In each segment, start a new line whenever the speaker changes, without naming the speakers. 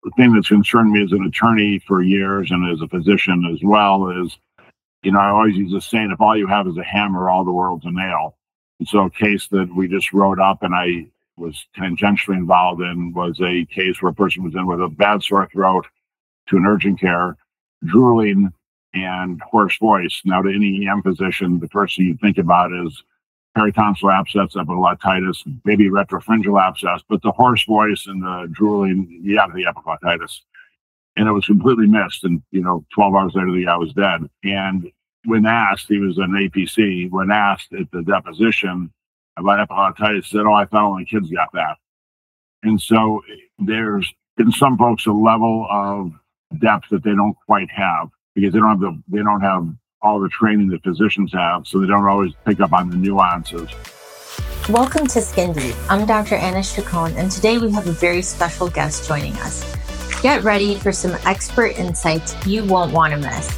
the thing that's concerned me as an attorney for years and as a physician as well is, I always use the saying, if all you have is a hammer, all the world's a nail. And so a case that we just wrote up and I was tangentially involved in was a case where a person was in with a bad sore throat to an urgent care, drooling and hoarse voice. Now, to any EM physician, the first thing you think about is peritonsil abscess, epiglottitis, maybe retropharyngeal abscess, but the hoarse voice and the drooling, you have the epiglottitis. And it was completely missed. And, 12 hours later, the guy was dead. And when asked, he was an APC, when asked at the deposition about epiglottitis, he said, I thought only kids got that. And so there's, in some folks, a level of depth that they don't quite have because they don't have all the training that physicians have, so they don't always pick up on the nuances.
Welcome to Skin Deep. I'm Dr. Anna Chacon, and today we have a very special guest joining us. Get ready for some expert insights you won't want to miss.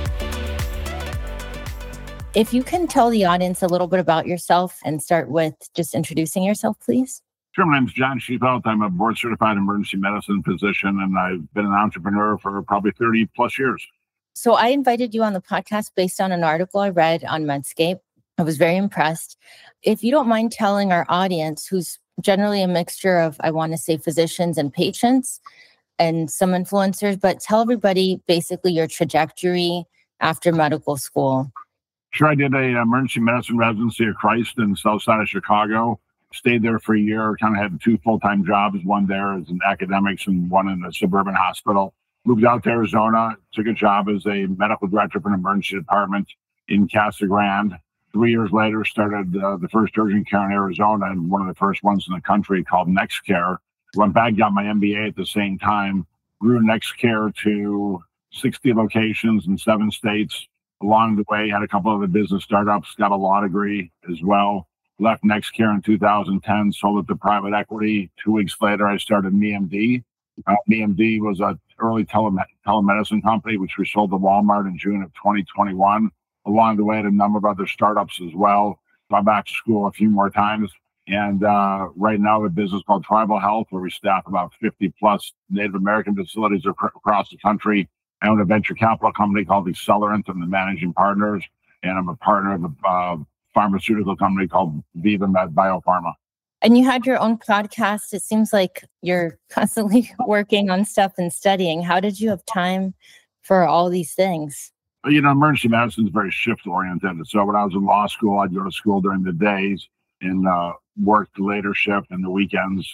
If you can tell the audience a little bit about yourself and start with just introducing yourself, please.
Sure. My name is John Schiefelt. I'm a board-certified emergency medicine physician, and I've been an entrepreneur for probably 30 plus years.
So I invited you on the podcast based on an article I read on Medscape. I was very impressed. If you don't mind telling our audience, who's generally a mixture of, I want to say, physicians and patients and some influencers, but tell everybody basically your trajectory after medical school.
Sure. I did a emergency medicine residency at Christ in the south side of Chicago. Stayed there for a year, kind of had 2 full-time jobs, one there as an academics and one in a suburban hospital. Moved out to Arizona, took a job as a medical director for an emergency department in Casa Grande. 3 years later, started the first urgent care in Arizona and one of the first ones in the country called NextCare. Went back, got my MBA at the same time, grew NextCare to 60 locations in 7 states. Along the way, had a couple of the business startups, got a law degree as well. Left NextCare in 2010, sold it to private equity. 2 weeks later, I started MeMD. MeMD was an early telemedicine company, which we sold to Walmart in June of 2021. Along the way, had a number of other startups as well. Gone back to school a few more times. And right now, a business called Tribal Health, where we staff about 50 plus Native American facilities across the country. I own a venture capital company called Accelerant. I'm the managing partners, and I'm a partner of a pharmaceutical company called Viva Med Biopharma.
And you had your own podcast. It seems like you're constantly working on stuff and studying. How did you have time for all these things?
Emergency medicine is very shift oriented. So when I was in law school, I'd go to school during the days and work the later shift and the weekends.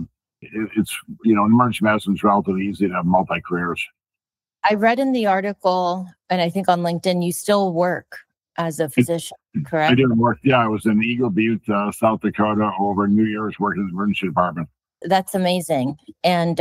Emergency medicine is relatively easy to have multi-careers.
I read in the article, and I think on LinkedIn, you still work as a physician, correct?
I did work. Yeah, I was in Eagle Butte, South Dakota over New Year's working in the emergency department.
That's amazing. And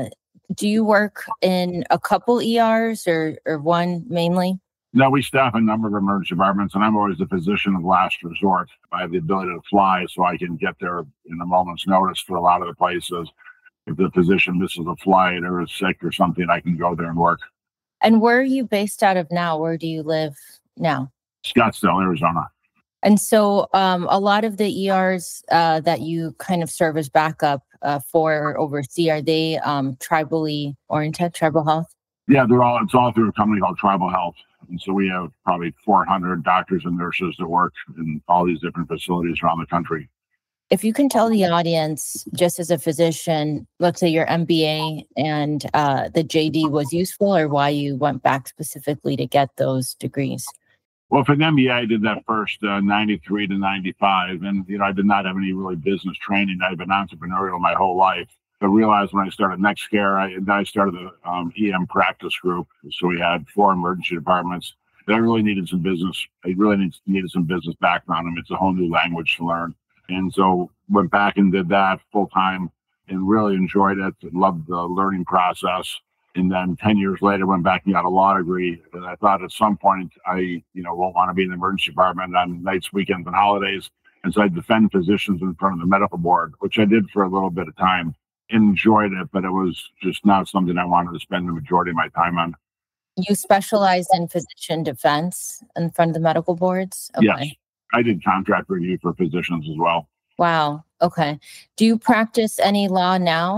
do you work in a couple ERs or one mainly?
No, we staff a number of emergency departments, and I'm always the physician of last resort. I have the ability to fly, so I can get there in a moment's notice for a lot of the places. If the physician misses a flight or is sick or something, I can go there and work.
And where are you based out of now? Where do you live now?
Scottsdale, Arizona.
And so a lot of the ERs that you kind of serve as backup for or oversee, are they tribally oriented, Tribal Health?
Yeah, it's all through a company called Tribal Health. And so we have probably 400 doctors and nurses that work in all these different facilities around the country.
If you can tell the audience, just as a physician, let's say your MBA and the JD was useful, or why you went back specifically to get those degrees.
Well, for the MBA, I did that first 93 to 95. And, I did not have any really business training. I've been entrepreneurial my whole life. I realized when I started NextCare, I started the EM practice group. So we had 4 emergency departments. I really needed some business. I really needed some business background. It's a whole new language to learn. And so went back and did that full time and really enjoyed it. Loved the learning process. And then 10 years later, went back and got a law degree. And I thought at some point, I won't want to be in the emergency department on nights, weekends, and holidays. And so I defend physicians in front of the medical board, which I did for a little bit of time. Enjoyed it, but it was just not something I wanted to spend the majority of my time on.
You specialized in physician defense in front of the medical boards? Okay.
Yes. I did contract review for physicians as well.
Wow. Okay. Do you practice any law now?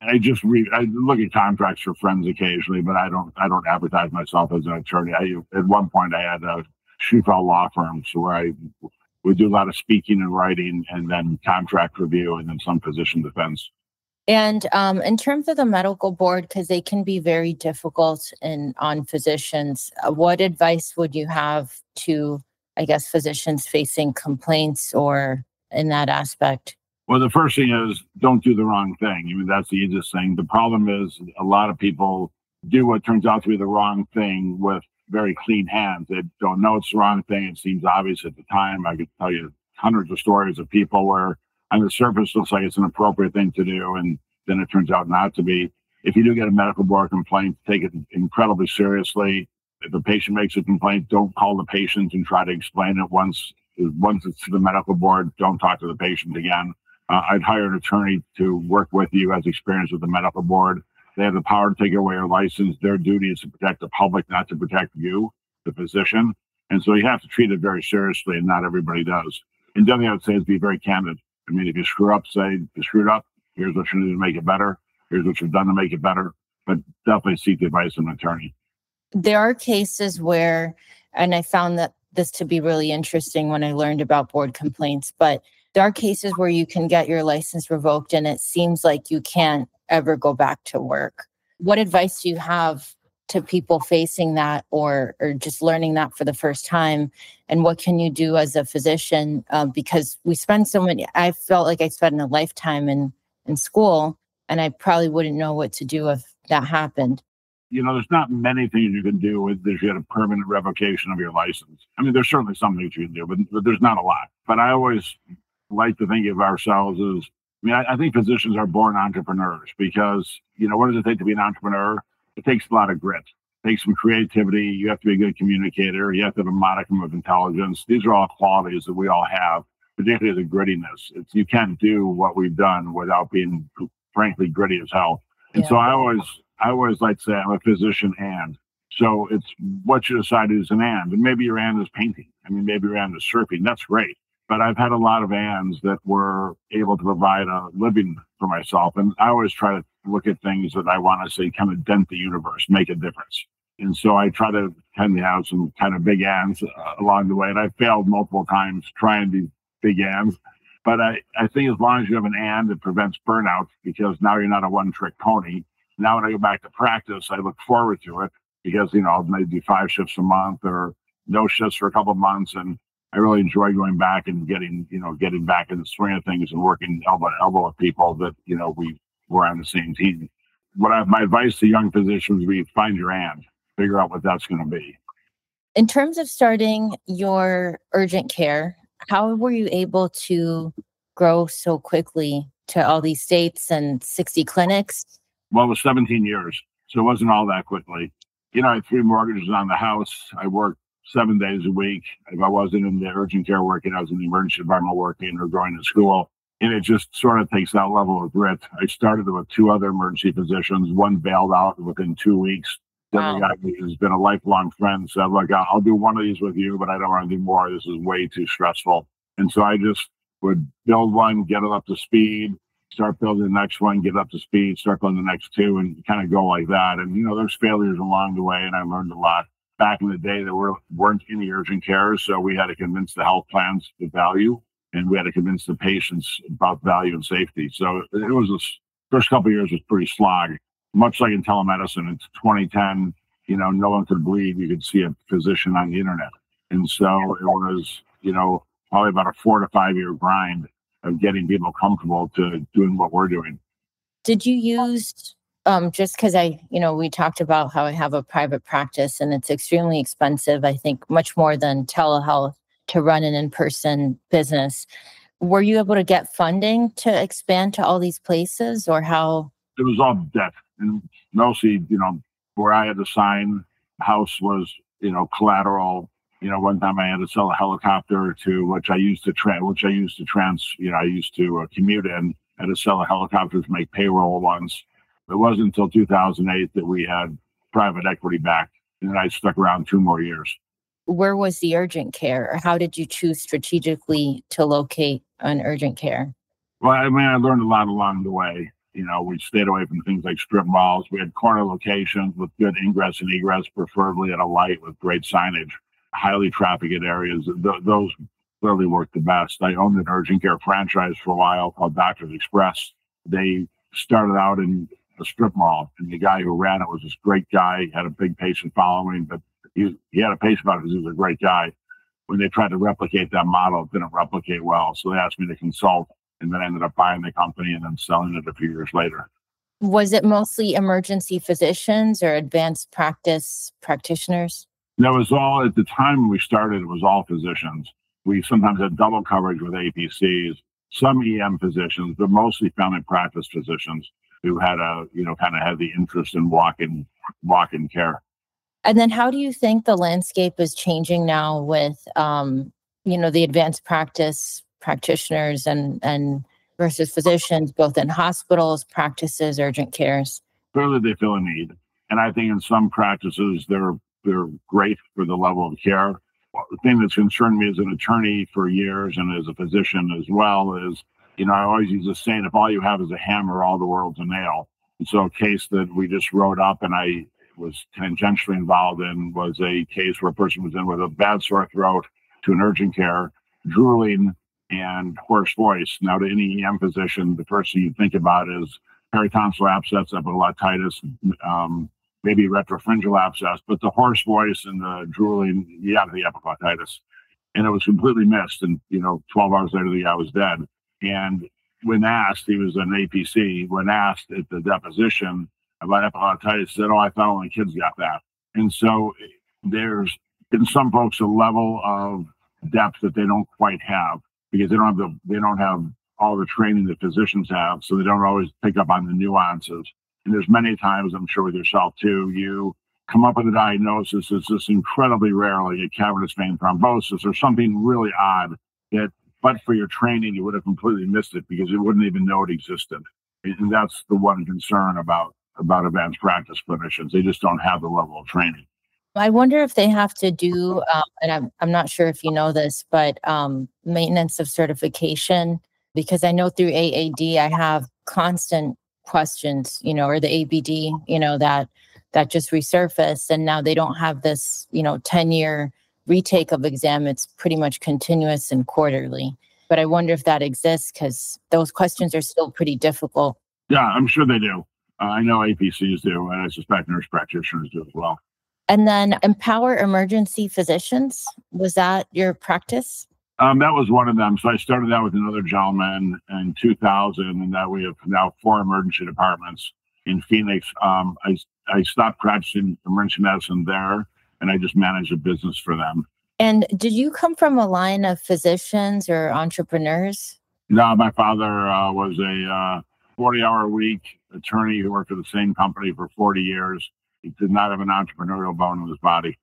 I look at contracts for friends occasionally, but I don't advertise myself as an attorney. At one point I had a Shufel law firm, so where I would do a lot of speaking and writing, and then contract review, and then some physician defense.
And in terms of the medical board, because they can be very difficult on physicians, what advice would you have to, I guess, physicians facing complaints or in that aspect?
Well, the first thing is don't do the wrong thing. I mean, that's the easiest thing. The problem is a lot of people do what turns out to be the wrong thing with very clean hands. They don't know it's the wrong thing. It seems obvious at the time. I could tell you hundreds of stories of people where on the surface looks like it's an appropriate thing to do, and then it turns out not to be. If you do get a medical board complaint, take it incredibly seriously. If the patient makes a complaint, don't call the patient and try to explain it once it's to the medical board. Don't talk to the patient again. I'd hire an attorney to work with you, has experience with the medical board. They have the power to take away your license. Their duty is to protect the public, not to protect you, the physician. And so you have to treat it very seriously, and not everybody does. And the other thing I would say is be very candid. I mean, if you screw up, say, you screwed up, here's what you need to make it better. Here's what you've done to make it better. But definitely seek the advice of an attorney.
There are cases where, and I found that this to be really interesting when I learned about board complaints, but there are cases where you can get your license revoked and it seems like you can't ever go back to work. What advice do you have to people facing that or just learning that for the first time? And what can you do as a physician? Because we spend so many, I felt like I spent a lifetime in school, and I probably wouldn't know what to do if that happened.
You know, there's not many things you can do if you get a permanent revocation of your license. I mean, there's certainly some things you can do, but there's not a lot. But I always like to think of ourselves as, I think physicians are born entrepreneurs because, what does it take to be an entrepreneur? It takes a lot of grit. It takes some creativity. You have to be a good communicator. You have to have a modicum of intelligence. These are all qualities that we all have, particularly the grittiness. You can't do what we've done without being, frankly, gritty as hell. And so I always like to say I'm a physician and. So it's what you decide is an and. And maybe your and is painting. Maybe your and is surfing. That's great. But I've had a lot of ands that were able to provide a living for myself. And I always try to look at things that I want to say kind of dent the universe, make a difference. And so I try to tend to have some kind of big ands along the way. And I failed multiple times trying these big ands. But I think as long as you have an and, it prevents burnout because now you're not a one-trick pony. Now when I go back to practice, I look forward to it because, I'll maybe do 5 shifts a month or no shifts for a couple of months. And I really enjoy going back and getting back in the swing of things and working elbow to elbow with people that, we were on the same team. My advice to young physicians would be find your and, figure out what that's going to be.
In terms of starting your urgent care, how were you able to grow so quickly to all these states and 60 clinics?
Well, it was 17 years, so it wasn't all that quickly. I had 3 mortgages on the house. I worked 7 days a week. If I wasn't in the urgent care working, I was in the emergency department working or going to school. And it just sort of takes that level of grit. I started with 2 other emergency physicians. One bailed out within 2 weeks. The other guy who's been a lifelong friend said, look, I'll do one of these with you, but I don't want to do more. This is way too stressful. And so I just would build one, get it up to speed, start building the next one, get up to speed, start building the next 2, and kind of go like that. And, there's failures along the way, and I learned a lot. Back in the day, there weren't any urgent cares, so we had to convince the health plans the value, and we had to convince the patients about value and safety. So it was this first couple of years was pretty slog. Much like in telemedicine, in 2010, no one could believe you could see a physician on the internet. And so it was, probably about a 4 to 5 year grind of getting people comfortable to doing what we're doing.
Did you use, just because we talked about how I have a private practice and it's extremely expensive, I think much more than telehealth to run an in-person business. Were you able to get funding to expand to all these places or how?
It was all debt. And mostly, where I had to sign, the house was, collateral. One time I had to sell a helicopter which I used to commute in. I had to sell a helicopter to make payroll once. It wasn't until 2008 that we had private equity backed, and I stuck around 2 more years.
Where was the urgent care, or how did you choose strategically to locate an urgent care?
Well, I learned a lot along the way. We stayed away from things like strip malls. We had corner locations with good ingress and egress, preferably at a light with great signage, highly trafficked areas. Those clearly worked the best. I owned an urgent care franchise for a while called Doctors Express. They started out in a strip mall, and the guy who ran it was this great guy, had a big patient following, but he had a patient about it because he was a great guy. When they tried to replicate that model, it didn't replicate well. So they asked me to consult, and then I ended up buying the company and then selling it a few years later.
Was it mostly emergency physicians or advanced practice practitioners?
That was all, at the time we started, it was all physicians. We sometimes had double coverage with APCs, some EM physicians, but mostly family practice physicians who had kind of had the interest in walk-in care.
And then how do you think the landscape is changing now with, the advanced practice practitioners and versus physicians, both in hospitals, practices, urgent cares?
Clearly they feel a need. And I think in some practices, they're great for the level of care. The thing that's concerned me as an attorney for years and as a physician as well is, I always use the saying, if all you have is a hammer, all the world's a nail. And so a case that we just wrote up and I was tangentially involved in was a case where a person was in with a bad sore throat to an urgent care, drooling and hoarse voice. Now, to any EM physician, the first thing you think about is peritonsil abscess, epiglottitis, maybe retropharyngeal abscess, but the hoarse voice and the drooling, you have the epiglottitis. And it was completely missed. And, 12 hours later, the guy was dead. And when asked, he was an APC, when asked at the deposition about epiglottitis, he said, I thought only kids got that. And so there's, in some folks, a level of depth that they don't quite have because they don't have all the training that physicians have. So they don't always pick up on the nuances. And there's many times, I'm sure with yourself too, you come up with a diagnosis that's just incredibly rare, like a cavernous vein thrombosis or something really odd that, but for your training, you would have completely missed it because you wouldn't even know it existed. And that's the one concern about advanced practice clinicians. They just don't have the level of training.
I wonder if they have to do, and I'm not sure if you know this, but maintenance of certification, because I know through AAD, I have constant questions, or the ABD, that just resurface. And now they don't have this, 10-year retake of exam. It's pretty much continuous and quarterly. But I wonder if that exists because those questions are still pretty difficult.
Yeah, I'm sure they do. I know APCs do, and I suspect nurse practitioners do as well.
And then Empower Emergency Physicians, was that your practice?
That was one of them. So I started that with another gentleman in 2000, and that we have now 4 emergency departments in Phoenix. I stopped practicing emergency medicine there, and I just managed a business for them.
And did you come from a line of physicians or entrepreneurs?
No, my father was a 40-hour-a-week attorney who worked for the same company for 40 years. He did not have an entrepreneurial bone in his body.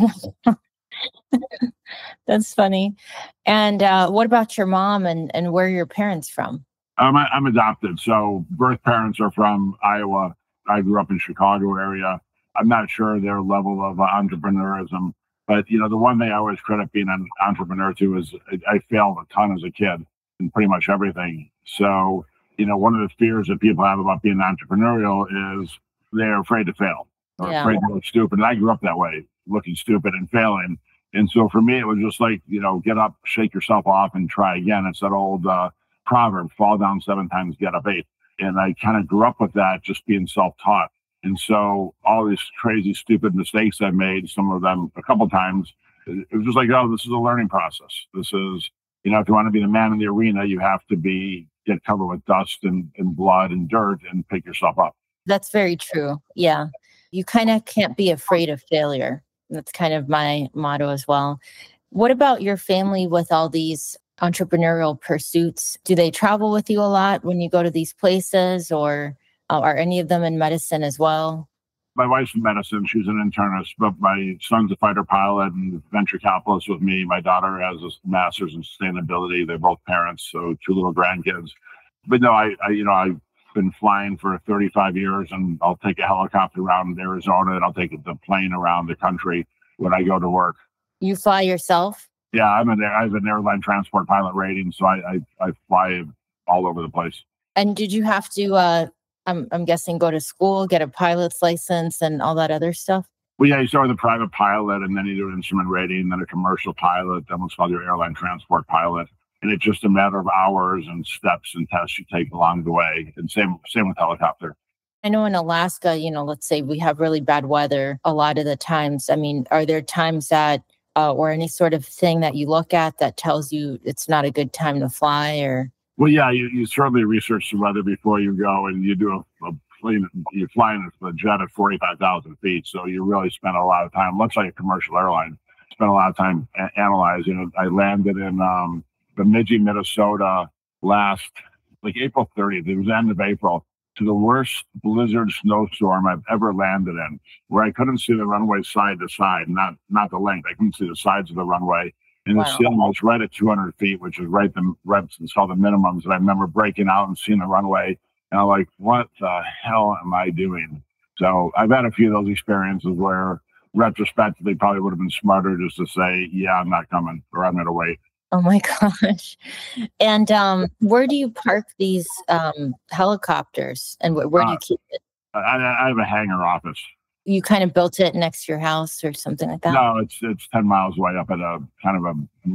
That's funny. And what about your mom and where are your parents from?
I'm adopted. So birth parents are from Iowa. I grew up in Chicago area. I'm not sure their level of entrepreneurism, but the one thing I always credit being an entrepreneur to is I failed a ton as a kid in pretty much everything. So, one of the fears that people have about being entrepreneurial is they're afraid to fail or afraid to look stupid. And I grew up that way, looking stupid and failing. And so for me, it was just like, get up, shake yourself off and try again. It's that old proverb, fall down 7 times, get up 8. And I kind of grew up with that, just being self-taught. And so all these crazy, stupid mistakes I made, some of them a couple times, it was just like, this is a learning process. This is, if you want to be the man in the arena, you have to get covered with dust and blood and dirt and pick yourself up.
That's very true. Yeah. You kind of can't be afraid of failure. That's kind of my motto as well. What about your family with all these entrepreneurial pursuits? Do they travel with you a lot when you go to these places, or are any of them in medicine as well?
My wife's in medicine. She's an internist, but my son's a fighter pilot and venture capitalist with me. My daughter has a master's in sustainability. They're both parents, so 2 little grandkids. But no, I've been flying for 35 years, and I'll take a helicopter around Arizona, and I'll take the plane around the country when I go to work.
You fly yourself?
Yeah, I have an airline transport pilot rating, so I fly all over the place.
And did you have to I'm guessing go to school, get a pilot's license and all that other stuff?
Well, yeah, you start with a private pilot, and then you do an instrument rating, then a commercial pilot, then what's called your airline transport pilot. And it's just a matter of hours and steps and tests you take along the way. And same with helicopter.
I know in Alaska, let's say we have really bad weather a lot of the times. I mean, are there times that, or any sort of thing that you look at that tells you it's not a good time to fly or?
Well, yeah, you certainly research the weather before you go, and you do a plane. You're flying a jet at 45,000 feet, so you really spend a lot of time, much like a commercial airline, spend a lot of time analyzing. I landed in Bemidji, Minnesota last, like April 30th. It was the end of April, to the worst blizzard snowstorm I've ever landed in, where I couldn't see the runway side to side, not the length. I couldn't see the sides of the runway. And the ceiling was right at 200 feet, which is right it's all the minimums. And I remember breaking out and seeing the runway. And I'm like, what the hell am I doing? So I've had a few of those experiences where retrospectively probably would have been smarter just to say, yeah, I'm not coming, or I'm going to wait.
Oh my gosh. And where do you park these helicopters, and where do you keep it?
I have a hangar office.
You kind of built it next to your house or something like that?
No, it's 10 miles away up at a kind of a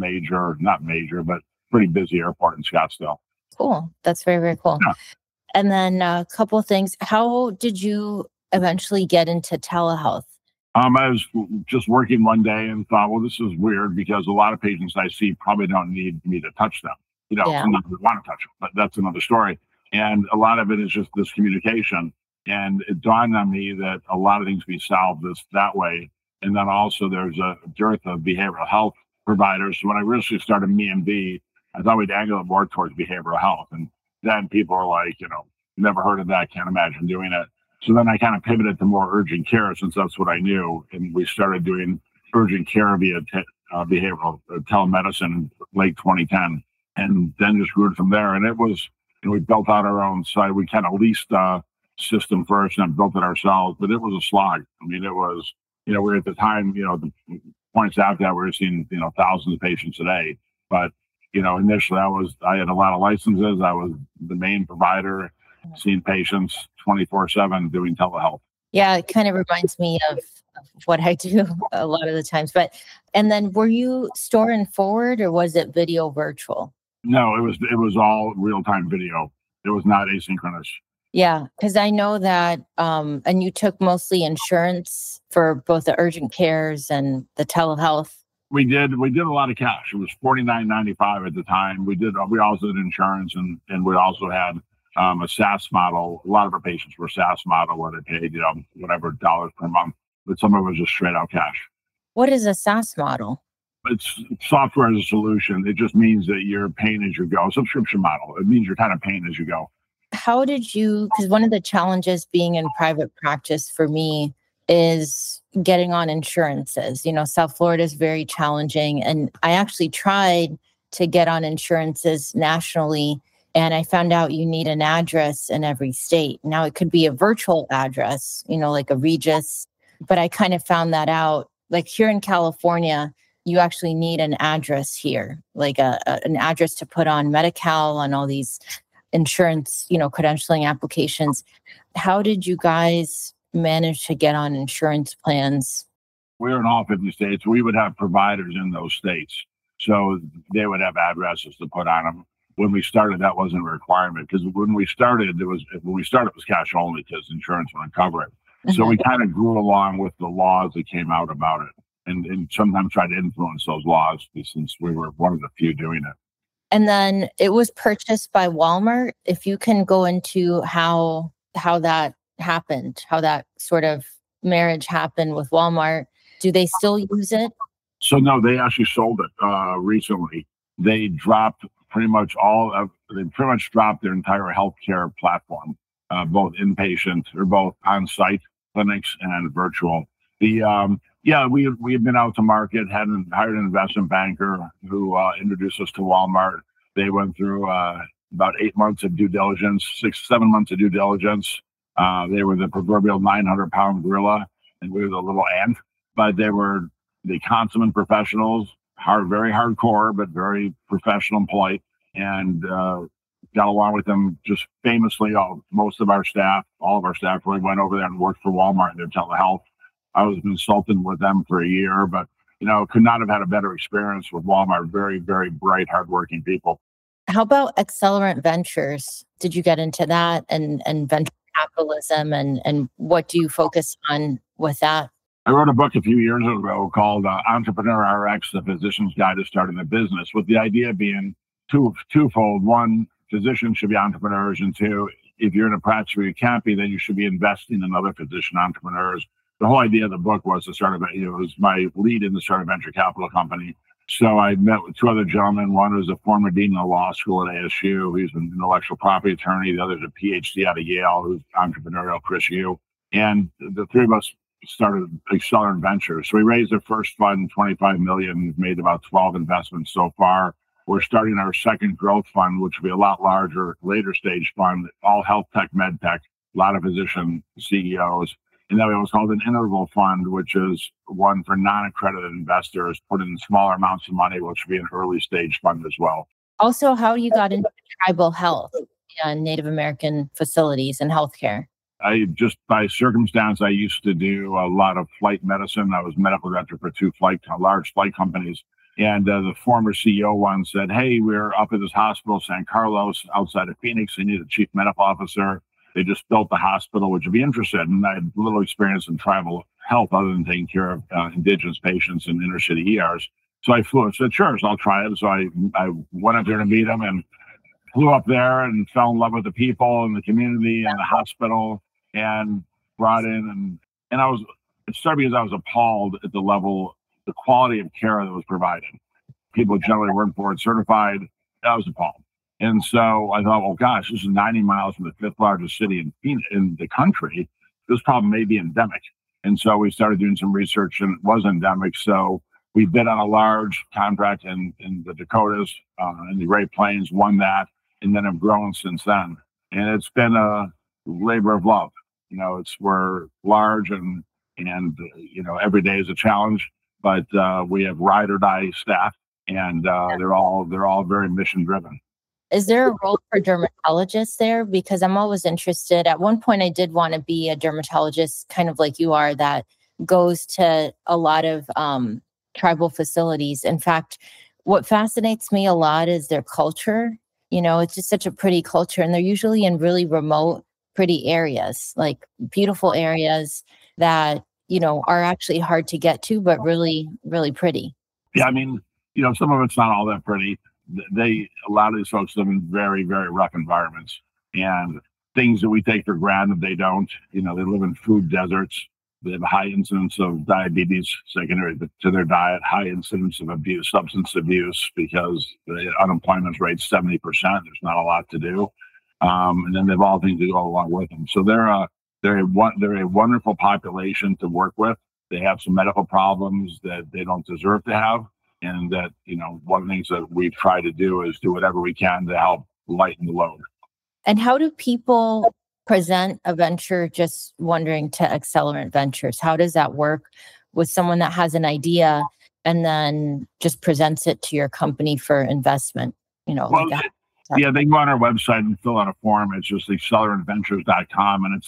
not major, but pretty busy airport in Scottsdale.
Cool. That's very, very cool.
Yeah.
And then a couple of things. How did you eventually get into telehealth?
I was just working one day and thought, well, this is weird because a lot of patients I see probably don't need me to touch them. Sometimes they want to touch them, but that's another story. And a lot of it is just this communication. And it dawned on me that a lot of things can be solved that way. And then also there's a dearth of behavioral health providers. So when I originally started Me&B, I thought we'd angle it more towards behavioral health. And then people are like, never heard of that, can't imagine doing it. So then I kind of pivoted to more urgent care, since that's what I knew. And we started doing urgent care via behavioral telemedicine in late 2010, and then just grew it from there. And it was, we built out our own site. We kind of leased system first and built it ourselves, but it was a slog. I mean, it was, we were at the time, the points after that, we were seeing, thousands of patients a day. But, initially I had a lot of licenses. I was the main provider, seeing patients 24/7 doing telehealth.
Yeah, it kind of reminds me of what I do a lot of the times. And then were you store and forward, or was it video virtual?
No, it was all real-time video. It was not asynchronous.
Yeah, because I know that, and you took mostly insurance for both the urgent cares and the telehealth.
We did a lot of cash. It was $49.95 at the time. We also did insurance, and we also had a SaaS model. A lot of our patients were SaaS model where they paid, whatever dollars per month, but some of it was just straight out cash.
What is a SaaS model?
It's software as a solution. It just means that you're paying as you go. Subscription model. It means you're kind of paying as you go.
How did you, because one of the challenges being in private practice for me is getting on insurances. South Florida is very challenging. And I actually tried to get on insurances nationally, and I found out you need an address in every state. Now it could be a virtual address, like a Regis, but I kind of found that out. Like here in California, you actually need an address here, like an address to put on Medi-Cal and all these insurance, credentialing applications. How did you guys manage to get on insurance plans?
We're in all 50 states. We would have providers in those states. So they would have addresses to put on them. When we started, that wasn't a requirement, because when we started, it was cash only because insurance wouldn't cover it. So we kind of grew along with the laws that came out about it, and sometimes tried to influence those laws, since we were one of the few doing it.
And then it was purchased by Walmart. If you can go into how that happened, how that sort of marriage happened with Walmart. Do they still use it?
So no, they actually sold it recently. They dropped pretty much dropped their entire healthcare platform, both inpatient or both on-site clinics and virtual. We had been out to market, hired an investment banker who introduced us to Walmart. They went through about 8 months of due diligence, 7 months of due diligence. They were the proverbial 900-pound gorilla, and we were the little ant. But they were the consummate professionals, very hardcore, but very professional and polite. And got along with them just famously. Most of our staff, all of our staff really went over there and worked for Walmart in their telehealth. I was a consultant with them for a year, but, could not have had a better experience with Walmart. Very, very bright, hardworking people.
How about Accelerant Ventures? Did you get into that and venture capitalism and what do you focus on with that?
I wrote a book a few years ago called Entrepreneur RX, The Physician's Guide to Starting a Business, with the idea being twofold. One, physicians should be entrepreneurs, and two, if you're in a practice where you can't be, then you should be investing in other physician entrepreneurs. The whole idea of the book was to start it was my lead in the start a venture capital company. So I met with two other gentlemen. One was a former dean of law school at ASU. He's an intellectual property attorney. The other is a PhD out of Yale, who's entrepreneurial, Chris Yu. And the three of us started Accelerant Ventures. So we raised our first fund, $25 million, made about 12 investments so far. We're starting our second growth fund, which will be a lot larger, later stage fund, all health tech, med tech, a lot of physician CEOs. And then we have what's called an interval fund, which is one for non-accredited investors, put in smaller amounts of money, which would be an early stage fund as well.
Also, how you got into tribal health and Native American facilities and healthcare?
I just, by circumstance, I used to do a lot of flight medicine. I was medical director for two large flight companies. And the former CEO one said, hey, we're up at this hospital, San Carlos, outside of Phoenix. They need a chief medical officer. They just built the hospital. Would you be interested? And I had little experience in tribal health other than taking care of indigenous patients in inner city ERs. So I flew. I said, sure, so I'll try it. So I went up there to meet them and flew up there and fell in love with the people and the community and the hospital and brought in. And it started because I was appalled at the quality of care that was provided. People generally weren't board certified. I was appalled. And so I thought, well, gosh, this is 90 miles from the fifth largest city in the country. This problem may be endemic. And so we started doing some research and it was endemic. So we bid on a large contract in the Dakotas, in the Great Plains, won that, and then have grown since then. And it's been a labor of love. We're large and every day is a challenge, but we have ride or die staff and they're all very mission driven.
Is there a role for dermatologists there? Because I'm always interested. At one point, I did want to be a dermatologist, kind of like you are, that goes to a lot of tribal facilities. In fact, what fascinates me a lot is their culture. It's just such a pretty culture. And they're usually in really remote, pretty areas, like beautiful areas that, are actually hard to get to, but really, really pretty.
Yeah, some of it's not all that pretty. A lot of these folks live in very, very rough environments and things that we take for granted, they don't. They live in food deserts. They have a high incidence of diabetes secondary to their diet, high incidence of substance abuse, because the unemployment rate's 70%. There's not a lot to do. And then they have all things to go along with them. So they're a wonderful population to work with. They have some medical problems that they don't deserve to have. And that, one of the things that we try to do is do whatever we can to help lighten the load.
And how do people present a venture, just wondering, to Accelerant Ventures? How does that work with someone that has an idea and then just presents it to your company for investment?
Well, yeah, they can go on our website and fill out a form. It's just accelerant.ventures.com, and it's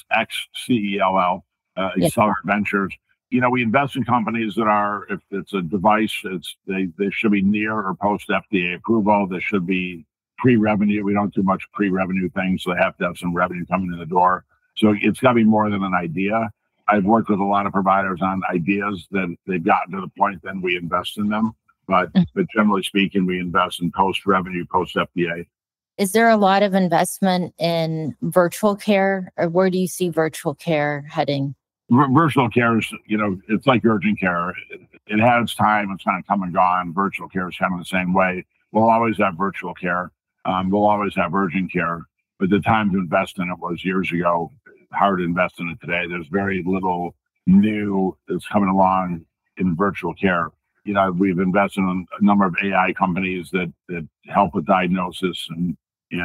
XCELL, Accelerant Ventures. We invest in companies that are, if it's a device, they should be near or post FDA approval. They should be pre-revenue. We don't do much pre-revenue things, so they have to have some revenue coming in the door. So it's got to be more than an idea. I've worked with a lot of providers on ideas that they've gotten to the point, then we invest in them. But generally speaking, we invest in post-revenue, post-FDA.
Is there a lot of investment in virtual care, or where do you see virtual care heading?
Virtual care is, it's like urgent care. It had its time. It's kind of come and gone. Virtual care is kind of the same way. We'll always have virtual care. We'll always have urgent care. But the time to invest in it was years ago. Hard to invest in it today. There's very little new that's coming along in virtual care. We've invested in a number of AI companies that help with diagnosis and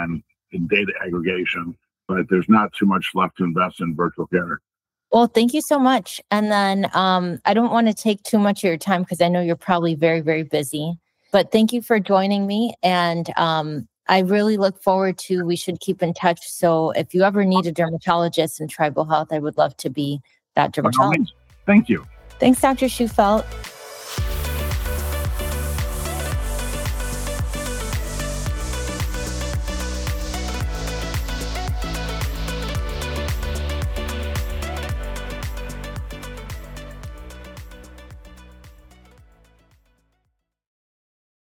data aggregation. But there's not too much left to invest in virtual care.
Well, thank you so much. And then I don't want to take too much of your time because I know you're probably very, very busy. But thank you for joining me. And I really look forward to, we should keep in touch. So if you ever need a dermatologist in Tribal Health, I would love to be that
By all
dermatologist.
means. Thank you.
Thanks, Dr. Shufelt.